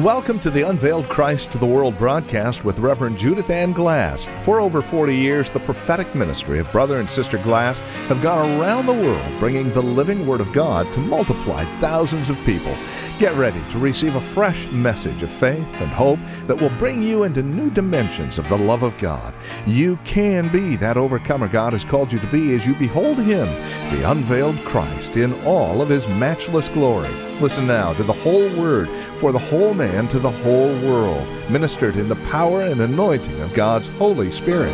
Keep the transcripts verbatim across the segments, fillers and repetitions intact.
Welcome to the Unveiled Christ to the World broadcast with Reverend Judith Ann Glass. For over forty years, the prophetic ministry of Brother and Sister Glass have gone around the world bringing the living Word of God to multiply thousands of people. Get ready to receive a fresh message of faith and hope that will bring you into new dimensions of the love of God. You can be that overcomer God has called you to be as you behold Him, the unveiled Christ, in all of His matchless glory. Listen now to the whole Word for the whole man to the whole world, ministered in the power and anointing of God's Holy Spirit.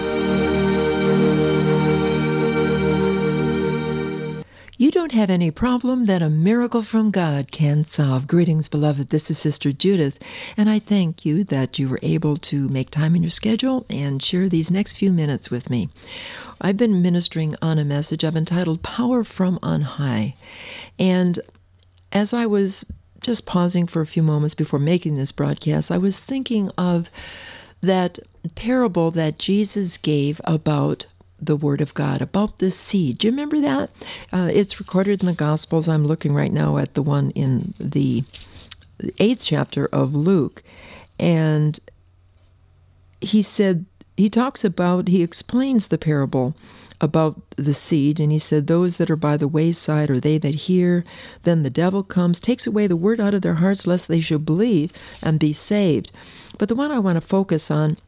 You don't have any problem that a miracle from God can solve. Greetings, beloved. This is Sister Judith, and I thank you that you were able to make time in your schedule and share these next few minutes with me. I've been ministering on a message I've entitled Power from on High, and as I was just pausing for a few moments before making this broadcast, I was thinking of that parable that Jesus gave about the Word of God, about this seed. Do you remember that? Uh, it's recorded in the Gospels. I'm looking right now at the one in the eighth chapter of Luke. And he said, he talks about, he explains the parable about the seed, and he said, those that are by the wayside are they that hear. Then the devil comes, takes away the word out of their hearts, lest they should believe and be saved. But the one I want to focus on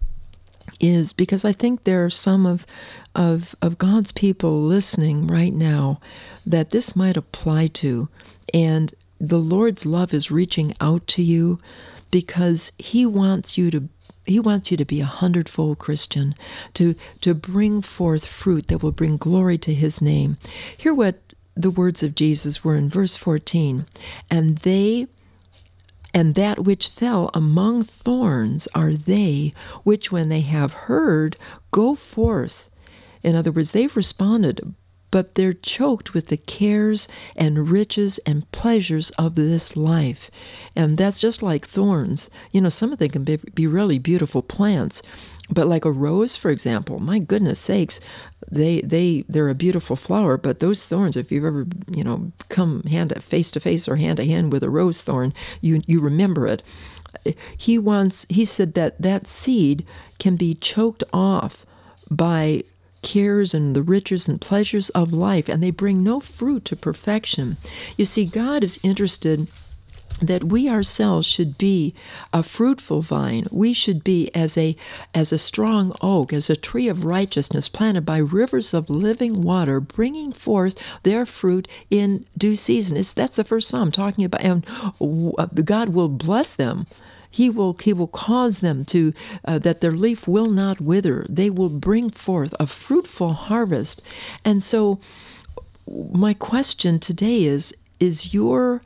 is because I think there are some of, of, of God's people listening right now that this might apply to. And the Lord's love is reaching out to you because He wants you to He wants you to be a hundredfold Christian, to, to bring forth fruit that will bring glory to His name. Hear what the words of Jesus were in verse fourteen. And they, and that which fell among thorns are they, which when they have heard, go forth. In other words, they've responded, but they're choked with the cares and riches and pleasures of this life. And that's just like thorns. You know, some of them can be, be really beautiful plants. But like a rose, for example, my goodness sakes, they, they, they're a beautiful flower, but those thorns, if you've ever, you know, come hand face to face or hand to hand with a rose thorn, you, you remember it. He wants, he said that that seed can be choked off by cares and the riches and pleasures of life, and they bring no fruit to perfection. You see, God is interested that we ourselves should be a fruitful vine. We should be as a as a strong oak, as a tree of righteousness planted by rivers of living water, bringing forth their fruit in due season. It's, that's the first Psalm talking about, and God will bless them. He will he will cause them to, uh, that their leaf will not wither. They will bring forth a fruitful harvest. And so my question today is, is your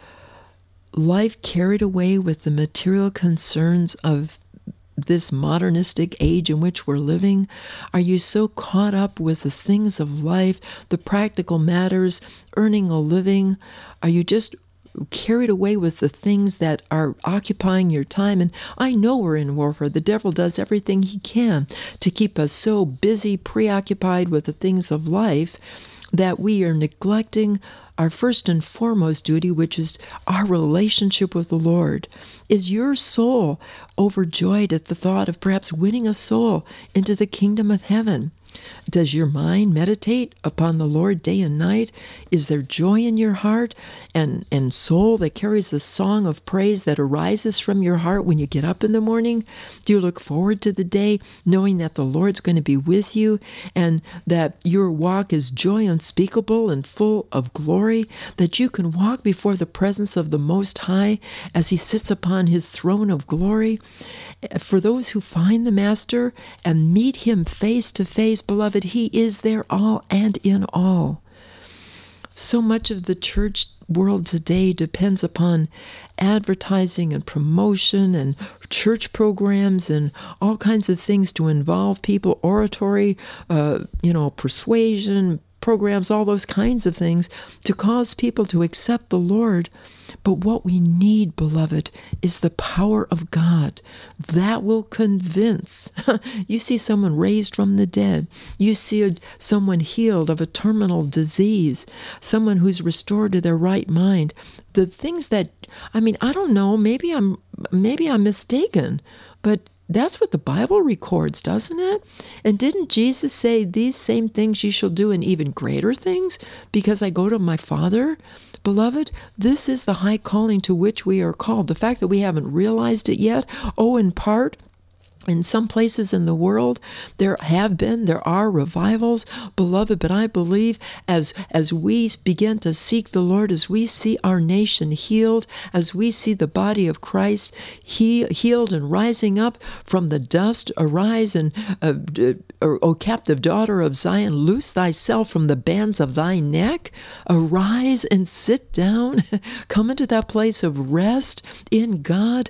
life carried away with the material concerns of this modernistic age in which we're living? Are you so caught up with the things of life, the practical matters, earning a living? Are you just carried away with the things that are occupying your time? And I know we're in warfare. The devil does everything he can to keep us so busy, preoccupied with the things of life, that we are neglecting our first and foremost duty, which is our relationship with the Lord. Is your soul overjoyed at the thought of perhaps winning a soul into the kingdom of heaven? Does your mind meditate upon the Lord day and night? Is there joy in your heart and, and soul that carries a song of praise that arises from your heart when you get up in the morning? Do you look forward to the day knowing that the Lord's going to be with you and that your walk is joy unspeakable and full of glory, that you can walk before the presence of the Most High as He sits upon His throne of glory? For those who find the Master and meet Him face to face, beloved, He is their all and in all. So much of the church world today depends upon advertising and promotion and church programs and all kinds of things to involve people, oratory, uh, you know, persuasion, programs, all those kinds of things to cause people to accept the Lord. But what we need, beloved, is the power of God. That will convince. You see someone raised from the dead. You see a, someone healed of a terminal disease, someone who's restored to their right mind. The things that, I mean, I don't know, maybe I'm maybe I'm mistaken, but that's what the Bible records, doesn't it? And didn't Jesus say, these same things you shall do and even greater things because I go to my Father? Beloved, this is the high calling to which we are called. The fact that we haven't realized it yet, oh, in part, in some places in the world, there have been, there are revivals, beloved, but I believe as as we begin to seek the Lord, as we see our nation healed, as we see the body of Christ he, healed and rising up from the dust, arise and, uh, uh, O captive daughter of Zion, loose thyself from the bands of thy neck, arise and sit down, come into that place of rest in God.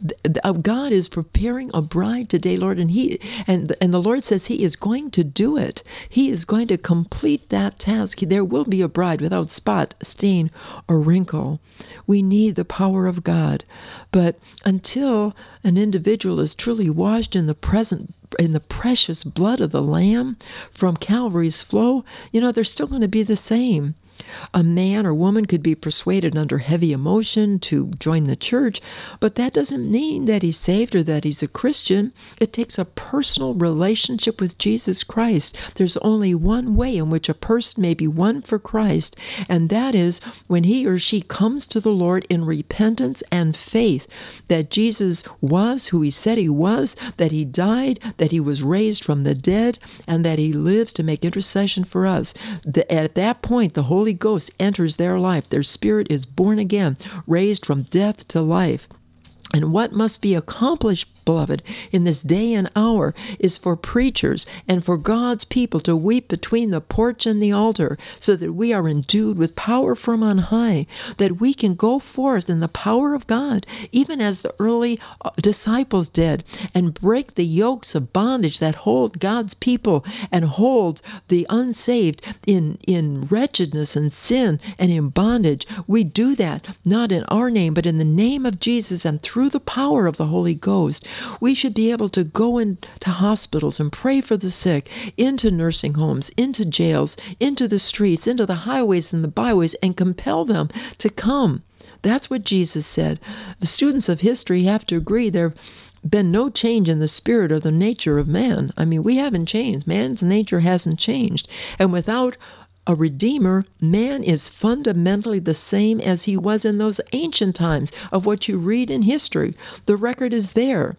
God is preparing a bride today, Lord, and he and and the Lord says he is going to do it. He is going to complete that task. There will be a bride without spot, stain, or wrinkle. We need the power of God. But until an individual is truly washed in the present in the precious blood of the Lamb from Calvary's flow, you know, they're still going to be the same. A man or woman could be persuaded under heavy emotion to join the church, but that doesn't mean that he's saved or that he's a Christian. It takes a personal relationship with Jesus Christ. There's only one way in which a person may be won for Christ, and that is when he or she comes to the Lord in repentance and faith that Jesus was who he said he was, that he died, that he was raised from the dead, and that he lives to make intercession for us. At that point, the Holy Ghost enters their life. Their spirit is born again, raised from death to life. And what must be accomplished, beloved, in this day and hour is for preachers and for God's people to weep between the porch and the altar so that we are endued with power from on high, that we can go forth in the power of God, even as the early disciples did, and break the yokes of bondage that hold God's people and hold the unsaved in, in wretchedness and sin and in bondage. We do that not in our name, but in the name of Jesus and through the power of the Holy Ghost. We should be able to go into hospitals and pray for the sick, into nursing homes, into jails, into the streets, into the highways and the byways, and compel them to come. That's what Jesus said. The students of history have to agree there been no change in the spirit or the nature of man. I mean, we haven't changed. Man's nature hasn't changed. And without a Redeemer, man is fundamentally the same as he was in those ancient times of what you read in history. The record is there.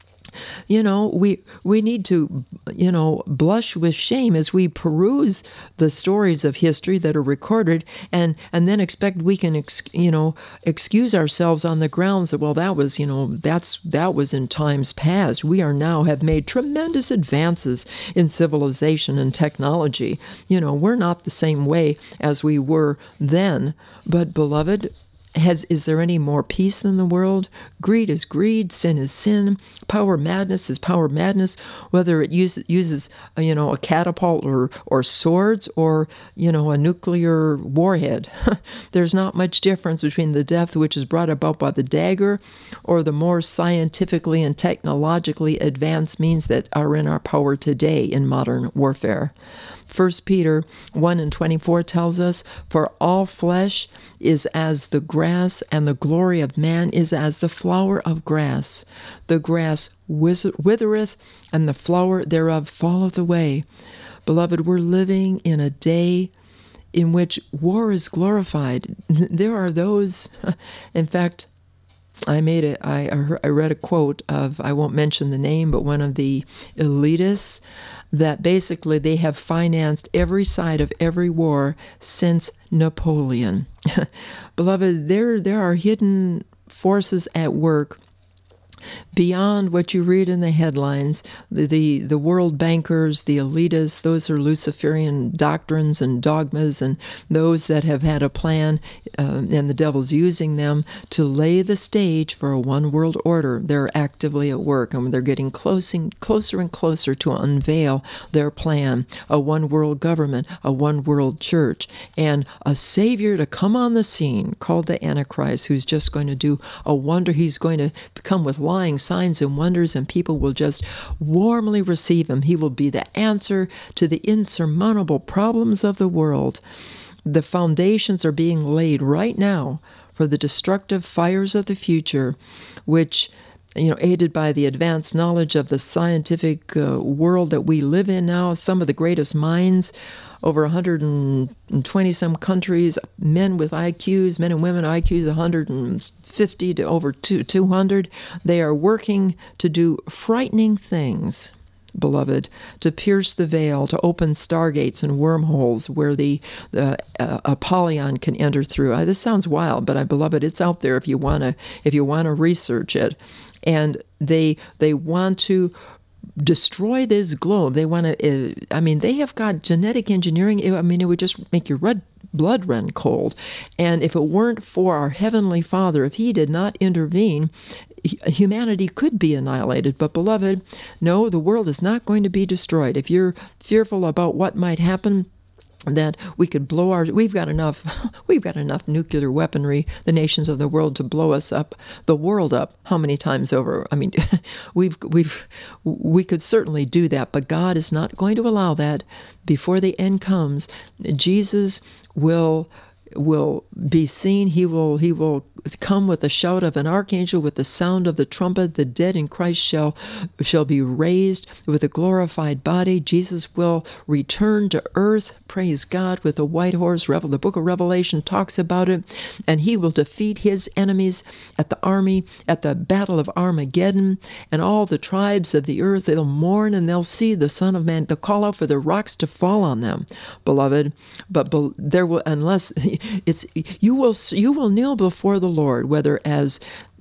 You know, we we need to, you know, blush with shame as we peruse the stories of history that are recorded, and and then expect we can, ex, you know, excuse ourselves on the grounds that, well, that was, you know, that's that was in times past. We are now have made tremendous advances in civilization and technology. You know, we're not the same way as we were then. But, beloved, Has, is there any more peace than the world? Greed is greed, sin is sin, power madness is power madness, whether it uses, uses you know, a catapult or, or swords or, you know, a nuclear warhead. There's not much difference between the death which is brought about by the dagger or the more scientifically and technologically advanced means that are in our power today in modern warfare. First Peter one and twenty-four tells us, "For all flesh is as the grass, and the glory of man is as the flower of grass. The grass withereth, and the flower thereof falleth away." Beloved, we're living in a day in which war is glorified. There are those, in fact, I made it. I I read a quote of, I won't mention the name, but one of the elitists, that basically they have financed every side of every war since Napoleon. Beloved, there there are hidden forces at work beyond what you read in the headlines. The, the, the world bankers, the elitists, those are Luciferian doctrines and dogmas, and those that have had a plan, uh, and the devil's using them to lay the stage for a one world order. They're actively at work, and they're getting close and closer and closer to unveil their plan, a one world government, a one world church, and a savior to come on the scene called the Antichrist, who's just going to do a wonder. He's going to come with lying signs and wonders, and people will just warmly receive him. He will be the answer to the insurmountable problems of the world. The foundations are being laid right now for the destructive fires of the future, which, you know, aided by the advanced knowledge of the scientific uh, world that we live in now, some of the greatest minds, over one hundred twenty some countries, men with I Qs, men and women I Qs one hundred fifty to over two hundred. They are working to do frightening things, beloved, to pierce the veil, to open stargates and wormholes where the uh, uh, Apollyon can enter through. Uh, this sounds wild, but I, beloved, it's out there if you wanna if you wanna research it. And they they want to destroy this globe. They want to, uh, I mean, they have got genetic engineering. I mean, it would just make your red blood run cold. And if it weren't for our Heavenly Father, if He did not intervene, humanity could be annihilated. But beloved, no, the world is not going to be destroyed. If you're fearful about what might happen, that we could blow our, we've got enough, we've got enough nuclear weaponry, the nations of the world, to blow us up, the world up, how many times over? I mean, we've, we've, we could certainly do that, but God is not going to allow that. Before the end comes, Jesus will, will be seen. He will, he will come with the shout of an archangel, with the sound of the trumpet. The dead in Christ shall shall be raised with a glorified body. Jesus will return to earth, praise God, with a white horse. Revel, the book of Revelation talks about it. And he will defeat his enemies at the army, at the battle of Armageddon. And all the tribes of the earth, they'll mourn and they'll see the Son of Man. They'll call out for the rocks to fall on them, beloved. But be, there will, unless it's, you will, you will kneel before the Lord, whether as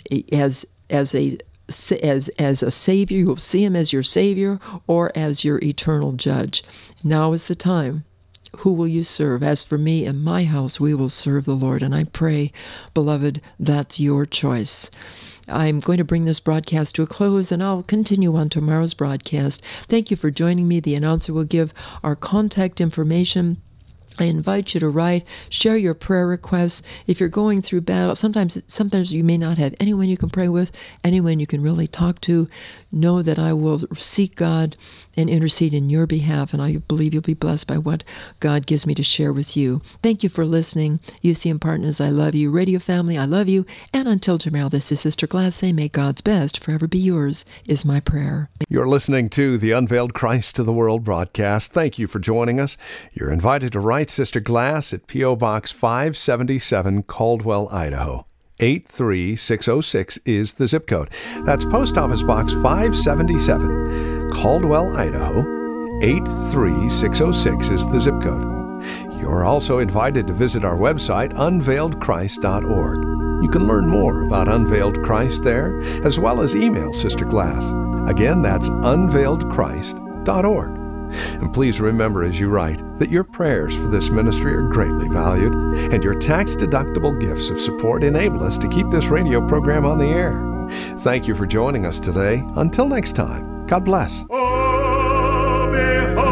as as a as as a savior, you will see him as your savior, or as your eternal judge. Now is the time. Who will you serve? As for me and my house, we will serve the Lord. And I pray, beloved, that's your choice. I'm going to bring this broadcast to a close, and I'll continue on tomorrow's broadcast. Thank you for joining me. The announcer will give our contact information. I invite you to write, share your prayer requests. If you're going through battle, sometimes sometimes you may not have anyone you can pray with, anyone you can really talk to. Know that I will seek God and intercede in your behalf, and I believe you'll be blessed by what God gives me to share with you. Thank you for listening. U C M Partners, I love you. Radio family, I love you. And until tomorrow, this is Sister Glass saying, may God's best forever be yours, is my prayer. You're listening to the Unveiled Christ to the World broadcast. Thank you for joining us. You're invited to write Sister Glass at P O. Box five seventy-seven, Caldwell, Idaho. eight three six oh six is the zip code. That's Post Office Box five seventy-seven, Caldwell, Idaho. eight three six oh six is the zip code. You're also invited to visit our website, unveiled christ dot org. You can learn more about Unveiled Christ there, as well as email Sister Glass. Again, that's unveiled christ dot org. And please remember as you write that your prayers for this ministry are greatly valued, and your tax-deductible gifts of support enable us to keep this radio program on the air. Thank you for joining us today. Until next time, God bless. Oh, behold.